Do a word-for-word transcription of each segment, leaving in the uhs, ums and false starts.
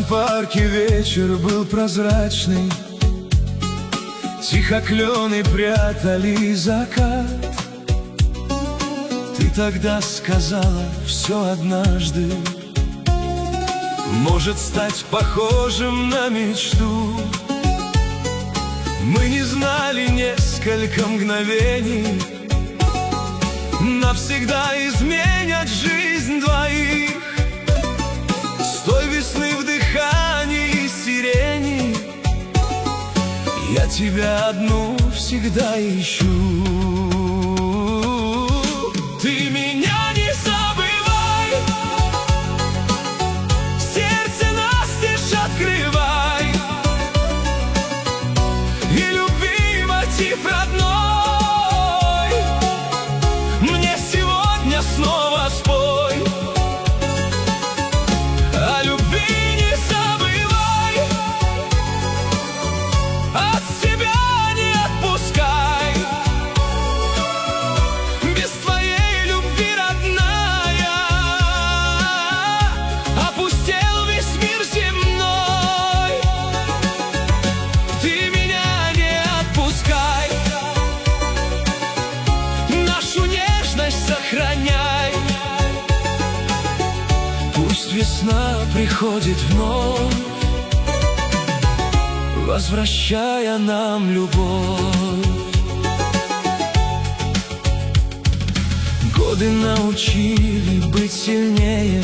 парке вечер был прозрачный, тихо клены прятали закат. Ты тогда сказала, все однажды может стать похожим на мечту. Мы не знали несколько мгновений навсегда изменят жизнь двоих. С той весны в дыхании сирени я тебя одну всегда ищу. Ты меня не забывай, сердце настежь открывай, и любви мотив родной мне сегодня снова спой. О любви не забывай, от себя не отпускай. Без твоей любви, родная, опустел весь мир земной. Ты меня не отпускай, нашу нежность сохраняй. Пусть весна приходит вновь, возвращая нам любовь. Годы научили быть сильнее,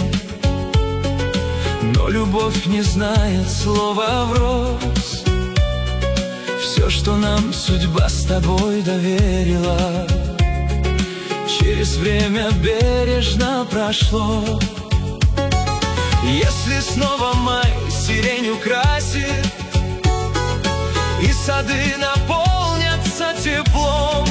но любовь не знает слова врозь. Все, что нам судьба с тобой доверила, через время бережно прошло. Если снова май сирень украсит, и сады наполнятся теплом,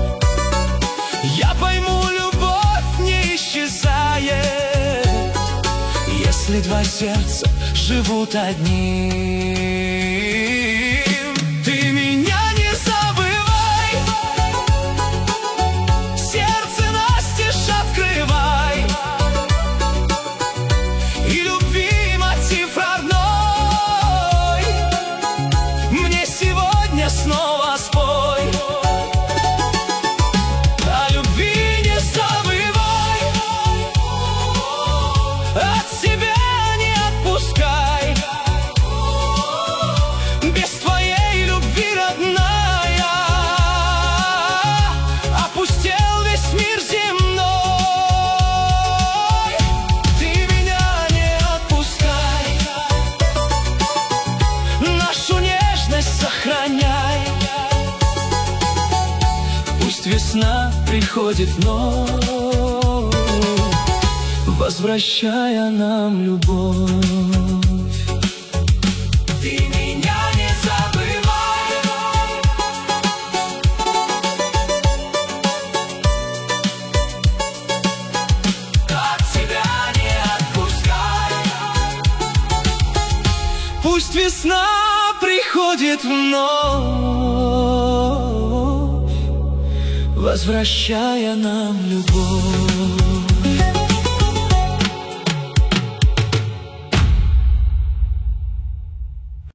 я пойму, любовь не исчезает, если два сердца живут одним. Ты меня не забывай, сердце настежь открывай, и любви мотив родной мне сегодня снова спой. О любви не забывай, от себя не отпускай. Без твоей любви, родная, опустел весь мир земной. Ты меня не отпускай, нашу нежность сохраняй. Пусть весна приходит вновь, возвращая нам любовь. Ты меня не забывай, от себя не отпускай. Пусть весна приходит вновь, возвращая нам любовь.